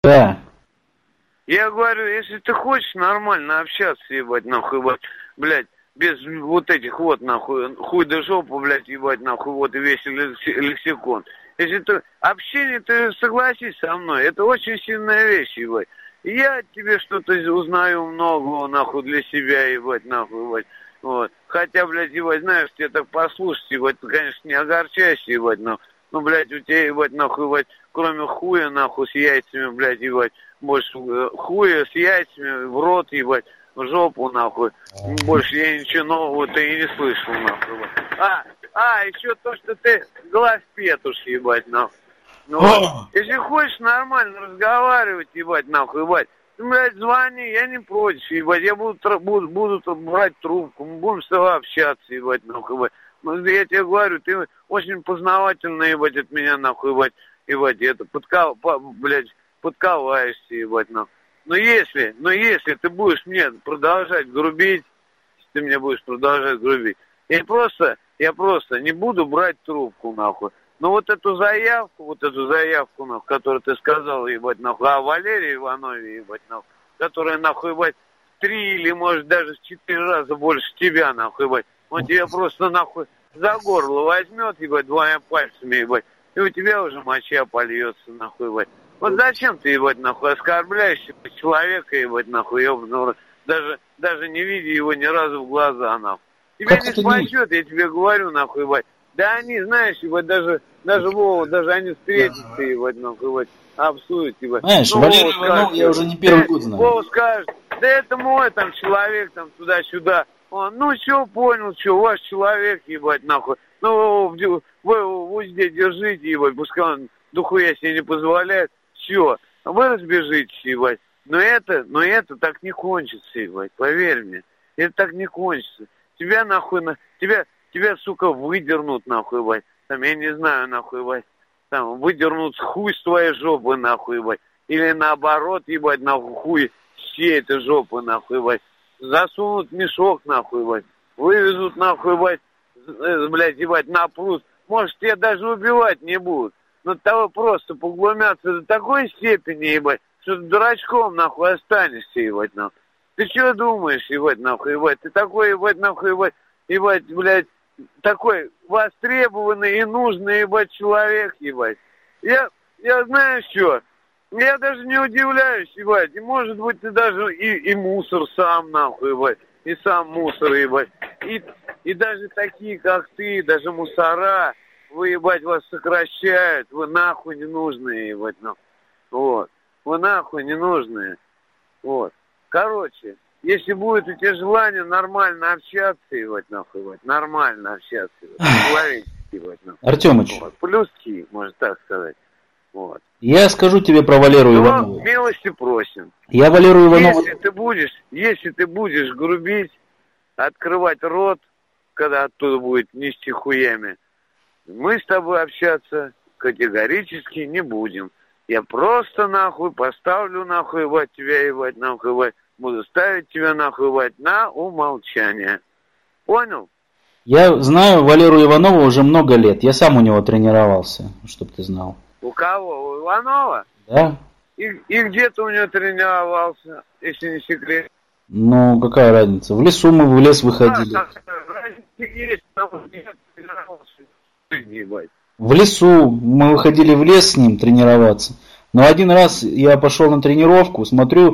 Да. Я говорю, если ты хочешь нормально общаться, ебать, нахуй, ебать, блядь, без вот этих вот, нахуй, хуй да жопу, блядь, ебать, нахуй, вот и весь лексикон. Если ты... Общение, ты согласись со мной, это очень сильная вещь, ебать. Я тебе что-то узнаю много, нахуй, для себя, ебать, нахуй, ебать. Вот. Хотя, блядь, ебать, знаешь, тебе так послушать, ебать, ты, конечно, не огорчайся, ебать, но, ну, блядь, у тебя, ебать, нахуй, ебать, кроме хуя, нахуй, с яйцами, блядь, ебать, больше хуя с яйцами в рот, ебать, в жопу, нахуй. Больше я ничего нового-то и не слышал, нахуй, ебать. Еще то, что ты глаз петуш, ебать, нахуй. Ну, вот. Если хочешь нормально разговаривать, ебать, нахуй, ебать, ты, блядь, звони, я не против, ебать, я буду брать трубку, мы будем с тобой общаться, ебать, нахуй, ебать. Ну, я тебе говорю, ты очень познавательно, ебать, от меня, нахуй, ебать, это, подковаешься, ебать, нахуй. Но если ты будешь мне продолжать грубить, ты мне будешь продолжать грубить, я просто не буду брать трубку, нахуй. Но вот эту заявку, нахуй, которую ты сказал, ебать, нахуй, о Валерии Иванове, ебать, нахуй, которая, нахуй, ебать, 3 или, может, даже 4 раза больше тебя, нахуй, ебать. Он тебя просто, нахуй, за горло возьмет, ебать, 2 пальцами, ебать, и у тебя уже моча польется, нахуй, ебать. Вот зачем ты, ебать, нахуй, оскорбляешь человека, ебать, нахуй, ебаного, даже не видя его ни разу в глаза, нахуй. Тебя не спасет, я тебе говорю, нахуй, ебать. Да они, знаешь, ебать, даже Вова, даже они встретятся, ебать, нахуй, ебать, обсудят, ебать. Знаешь, ну, Валерий Иванов я уже не первый год знаю. Вова скажет, да это мой там человек, там, туда-сюда. Он, ну, все, понял, что, ваш человек, ебать, нахуй. Ну, вы здесь держите, ебать, пускай он дохуя себе не позволяет. Все, вы разбежитесь, ебать. Но это так не кончится, ебать, поверь мне. Это так не кончится. Тебя, нахуй, тебя, сука, выдернут, нахуй, ебать. Там, я не знаю, нахуй, ебать. Там, выдернут хуй с твоей жопы, нахуй, ебать. Или наоборот, ебать, нахуй, хуй всей этой жопы, нахуй, ебать. Засунут в мешок, нахуй, ебать. Вывезут, нахуй, ебать, блядь, ебать, на пруд. Может, тебя даже убивать не будут. Но того просто поглумятся до такой степени, ебать, что ты дурачком, нахуй, останешься, ебать, нахуй. Ты что думаешь, ебать, нахуй, ебать? Ты такой, ебать, нахуй, ебать, блядь, такой востребованный и нужный, ебать, человек, ебать. Я знаю что, я даже не удивляюсь, ебать. И может быть ты даже и мусор сам, нахуй, ебать. И сам мусор, ебать. И даже такие, как ты, даже мусора, вы, ебать, вас сокращают. Вы нахуй не нужные, ебать, нахуй. Вот. Вы нахуй не нужные. Вот. Короче, если будет у тебя желание нормально общаться, ебать, нахуй, ебать, нормально общаться, ебать, ебать, нахуй. Артемыч. Вот. Плюски, можно так сказать. Вот. Я скажу тебе про Валеру Иванову. Милости просим. Я Валеру Иванову... Если ты будешь грубить, открывать рот, когда оттуда будет нести хуями, мы с тобой общаться категорически не будем. Я просто, нахуй, поставлю, нахуй, ебать, тебя, ебать, нахуй, ебать. Буду ставить тебя, нахуй, ебать, на умолчание. Понял? Я знаю Валеру Иванова уже много лет. Я сам у него тренировался, чтоб ты знал. У кого? У Иванова? Да. И где ты у него тренировался, если не секрет? Ну, какая разница? В лесу мы в лес выходили. Разница есть, потому что я тренировался. Ебать. В лесу мы выходили в лес с ним тренироваться. Но один раз я пошел на тренировку, смотрю... В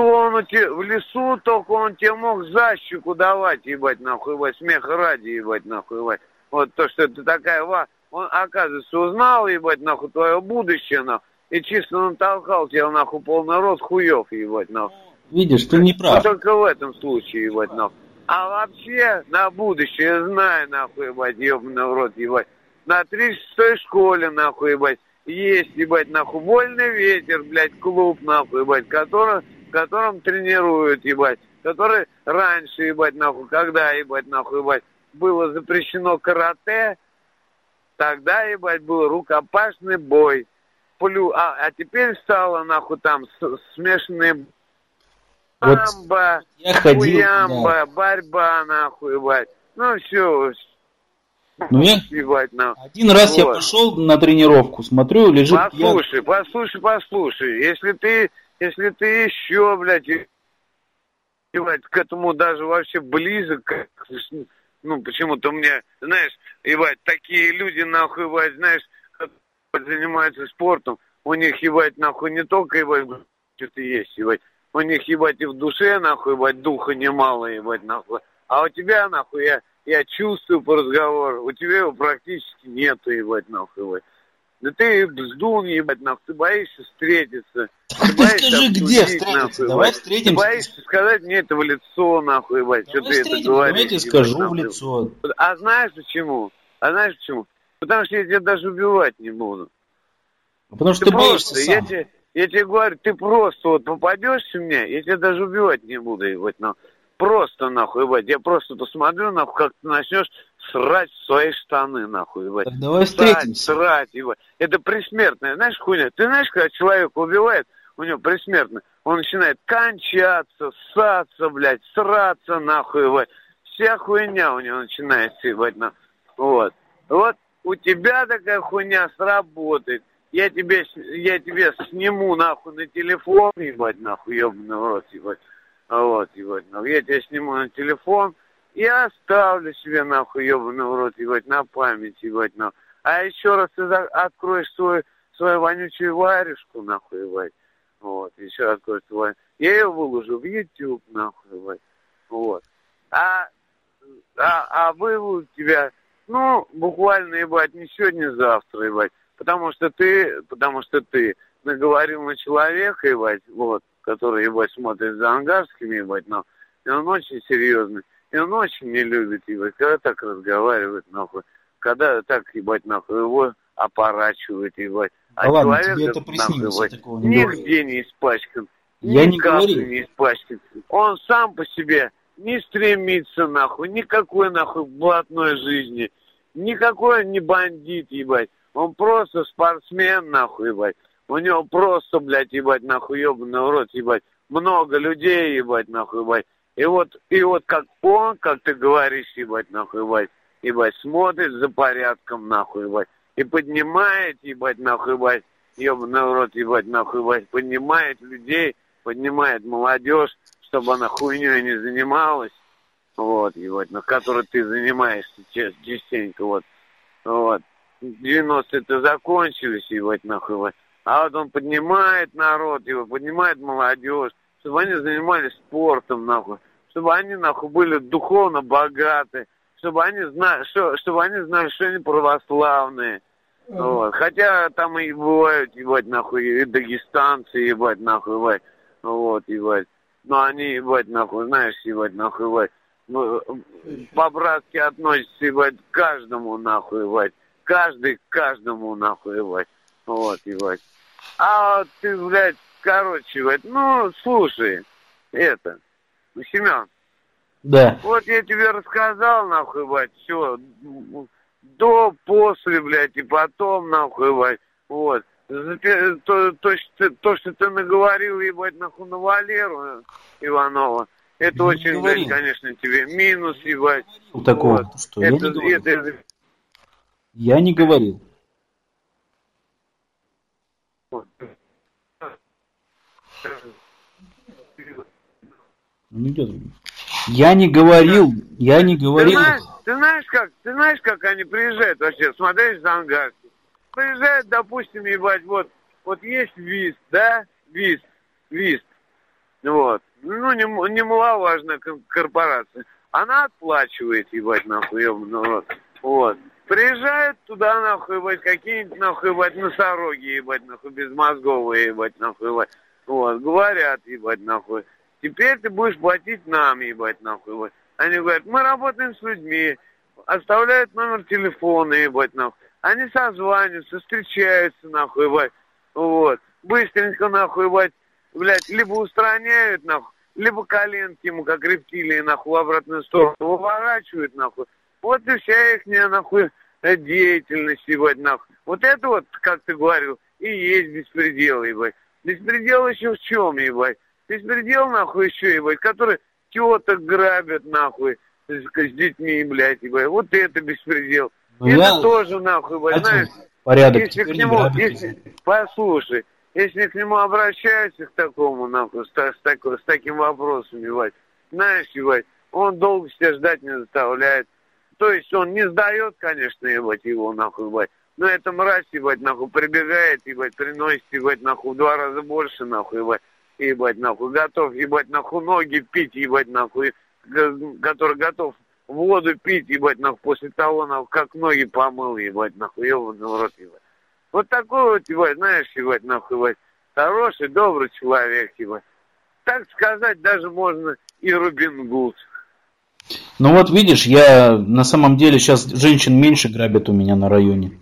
лесу только он тебе мог защику давать, ебать, нахуй, ебать, смех ради, ебать, нахуй, ебать. Вот то, что ты такая, он, оказывается, узнал, ебать, нахуй, твое будущее, нахуй, и чисто натолкал тебя, нахуй, полный рот хуев, ебать, нахуй. Видишь, ты не прав. Только в этом случае, ебать, нахуй. А вообще, на будущее, знай, нахуй, ебать, ебаный в рот, ебать. На 36-й школе, нахуй, ебать, есть, ебать, нахуй, вольный ветер, блядь, клуб, нахуй, ебать, которым тренируют, ебать, который раньше, ебать, нахуй, когда, ебать, нахуй, ебать, было запрещено карате, тогда, ебать, был рукопашный бой. А теперь стало, нахуй, там смешанные самбо, вот хуямба, да. Борьба, нахуй, ебать. Ну, все. Ну, ебать, нахуй. Один раз вот. Я пошел на тренировку, смотрю, лежит... Послушай, если ты еще, блядь, ебать, к этому даже вообще близок, ну, почему-то мне, знаешь, ебать, такие люди, нахуй, ебать, знаешь, занимаются спортом, у них, ебать, нахуй, не только, ебать, что-то есть, ебать, у них, ебать, и в душе, нахуй, ебать, духа немало, ебать, нахуй, а у тебя, нахуй, я чувствую по разговору, у тебя его практически нету, ебать, нахуй, ебать. Да ты вздун, ебать, нахуй, ты боишься встретиться. Ты скажи, где встретиться, нахуй, давай встретимся. Ты боишься сказать мне это в лицо, нахуй, ебать, что ты это говоришь. Давайте скажу в лицо. А знаешь почему? Потому что я тебя даже убивать не буду. Потому что ты боишься сам. Я тебе говорю, ты просто вот попадешься мне, я тебя даже убивать не буду, ебать, нахуй. Просто, нахуй, ебать, я просто посмотрю, нахуй, как ты начнешь срать в свои штаны, нахуй, ебать. Так давай встретимся. Срать, ебать. Это пресмертное, знаешь, хуйня. Ты знаешь, когда человек убивает, у него пресмертно, он начинает кончаться, ссаться, блядь, сраться, нахуй, ебать. Вся хуйня у него начинается, ебать, нахуй. Вот у тебя такая хуйня сработает. Я тебе сниму, нахуй, на телефон, ебать, нахуй, ебаный в рот, ебать. Вот, ебать, нахуй. Я тебя сниму на телефон и оставлю себе, нахуй, ебаный в рот, ебать, на память, ебать, нахуй. А еще раз ты откроешь свою вонючую варежку, нахуй, ебать. Вот, еще откроешь свою. Я ее выложу в YouTube, нахуй, ебать. Вот. А вывел тебя, ну, буквально, ебать, не сегодня, завтра, ебать. Потому что ты наговорил на человека, ебать, вот, который, ебать, смотрит за ангарскими, ебать, но и он очень серьезный, и он очень не любит, ебать, когда так разговаривает, нахуй, когда так, ебать, нахуй, его опорачивают, ебать. А ладно, человек, тебе это приснилось, ебать, такого не нигде не испачкан, я ни капли не испачкан. Он сам по себе не стремится, нахуй, никакой, нахуй, блатной жизни, никакой не бандит, ебать. Он просто спортсмен, нахуй, ебать. У него просто, блядь, ебать, нахуй, ебаный в рот, ебать. Много людей, ебать, нахуй, ебать. И вот как он, как ты говоришь, ебать, нахуй, ебать, смотрит за порядком, нахуй, ебать. И поднимает, ебать, нахуй, ебать, ебаный в рот, ебать, нахуй, ебать. Поднимает людей, поднимает молодежь, чтобы она хуйней не занималась. Вот, ебать, на которой ты занимаешься частенько, вот. 90-е-то закончились, ебать, нахуй, ебать. А вот он поднимает народ, его поднимает молодежь, чтобы они занимались спортом, нахуй. Чтобы они, нахуй, были духовно богаты, чтобы они знали, что они православные. Вот. Хотя там и бывают, ебать, нахуй, и дагестанцы, ебать, нахуй, ебать. Вот, ебать. Но они, ебать, нахуй, знаешь, ебать, нахуй, ебать. По-братски относятся, ебать, к каждому, нахуй, ебать. Каждый к каждому, нахуй, ебать. Вот, ебать. А вот ты, блядь, короче, ебать, ну, слушай, Семен. Да. Вот я тебе рассказал, нахуй, ебать, все, до, после, блядь, и потом, нахуй, ебать, вот. То, что ты наговорил, ебать, нахуй, на Валеру Иванова, это я очень, блядь, конечно, тебе минус, ебать. Такого, вот. Что я не говорил. Я не говорил. Я не говорил. Ты знаешь, как они приезжают вообще, смотришь за ангарский. Приезжают, допустим, ебать, вот есть ВИС, да, ВИС, вот. Ну, немаловажная корпорация. Она отплачивает, ебать, нахуй, ебаный, вот. Приезжают туда, нахуй, ебать, какие-нибудь, нахуй, ебать, носороги, ебать, нахуй, безмозговые, ебать, нахуй, ебать. Вот, говорят, ебать, нахуй, теперь ты будешь платить нам, ебать, нахуй, ебать. Они говорят, мы работаем с людьми, оставляют номер телефона, ебать, нахуй. Они созваниваются, встречаются, нахуй, ебать, вот. Быстренько, нахуй, ебать, блядь, либо устраняют, нахуй, либо коленки ему, как рептилии, нахуй, в обратную сторону выворачивают, нахуй. Вот и вся ихняя, нахуй, деятельность, ебать, нахуй. Вот это вот, как ты говорил, и есть беспредел, ебать. Беспредел еще в чем, ебать? Беспредел, нахуй, еще, ебать, который теток грабят, нахуй, с детьми, блядь, ебать. Вот это беспредел. Ну, это тоже, нахуй, ебать, знаешь, порядок если к нему, послушай, если к нему обращаются к такому, нахуй, с таким вопросом, ебать, знаешь, ебать, он долго себя ждать не заставляет. То есть он не сдает, конечно, ебать, его, нахуй, ебать. Но эта мразь, ебать, нахуй, прибегает, ебать, приносит, ебать, нахуй, в 2 раза больше, нахуй, ебать, нахуй, готов, ебать, нахуй, ноги пить, ебать, нахуй, который готов воду пить, ебать, нахуй, после того, нахуй, как ноги помыл, ебать, нахуй, ебаный в рот, ебать. Вот такой вот, ебать, знаешь, ебать, нахуй, ебать, хороший, добрый человек, ебать. Так сказать, даже можно и Робин Гуд. Ну вот видишь, я на самом деле сейчас женщин меньше грабят у меня на районе.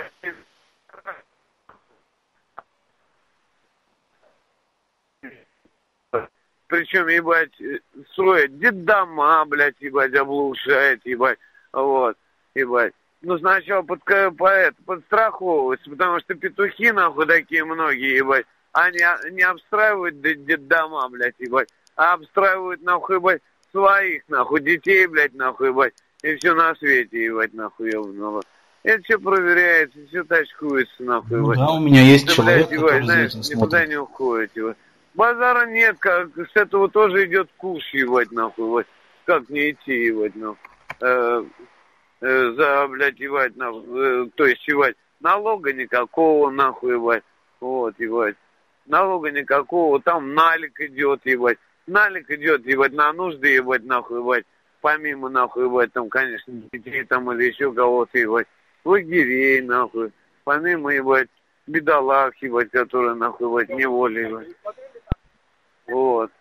Причем, ебать, строят детдома, блядь, ебать, облучают, ебать, вот, ебать. Ну, сначала подстраховываются, потому что петухи, нахуй, такие многие, ебать, они не обстраивают детдома, блядь, ебать, а обстраивают, нахуй, ебать, своих, нахуй, детей, блядь, нахуй, ебать, и все на свете, ебать, нахуй, ебаного. Это все проверяется, все тачкуется, нахуй, ебать. Ну, да, у меня есть да, человек, блядь, ебать, который знаешь, за этим никуда смотрит. не уходит, ебать. Базара нет, как с этого тоже идет куш, ебать, нахуй, ебать. Как не идти, ебать, нахуй. За, блядь, ебать, нахуй, то есть, ебать, налога никакого, нахуй, ебать, вот, ебать, налога никакого, там налик идет, ебать, ебать, на нужды, ебать, нахуй, ебать, помимо, нахуй, ебать, там, конечно, детей там или еще кого-то, ебать, лагерей, нахуй, помимо, ебать, бедолаг, ебать, которые, нахуй, ебать, неволя, ебать, вот.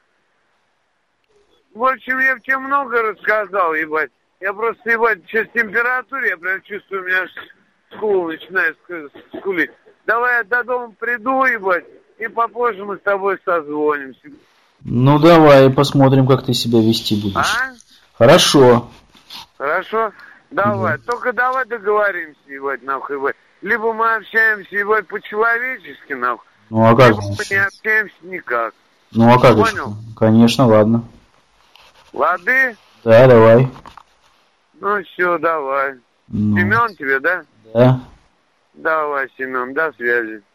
В общем, я тебе много рассказал, ебать. Я просто, ебать, сейчас температура, я прям чувствую, у меня скул начинает скулить. Давай я до дома приду, ебать, и попозже мы с тобой созвонимся. Ну давай посмотрим, как ты себя вести будешь. А? Хорошо. Хорошо? Давай. Да. Только давай договоримся, ебать, нахуй, ебать. Либо мы общаемся, ебать, по-человечески, нахуй. Ну а как? Либо мы не общаемся никак. Ну а как? Понял? Конечно, ладно. Лады? Да, давай. Ну все, давай. Ну. Семен тебе, да? Да. Давай, Семен, до связи.